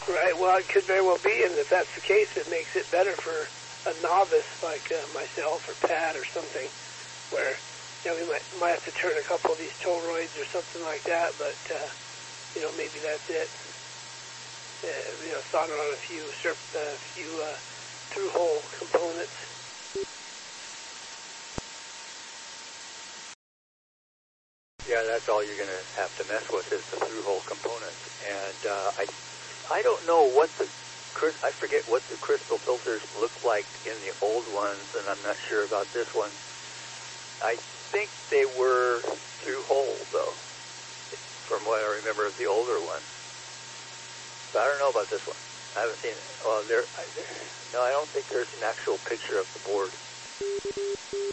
Right, well, it could very well be, and if that's the case, it makes it better for a novice like myself or Pat or something, where we might have to turn a couple of these toroids or something like that, but maybe that's it. Solder on a few through-hole components. Yeah, that's all you're going to have to mess with is the through-hole components. And I don't know I forget what the crystal filters look like in the old ones, and I'm not sure about this one. I think they were through-hole, though, from what I remember of the older one. But I don't know about this one. I haven't seen it. Well, no, I don't think there's an actual picture of the board.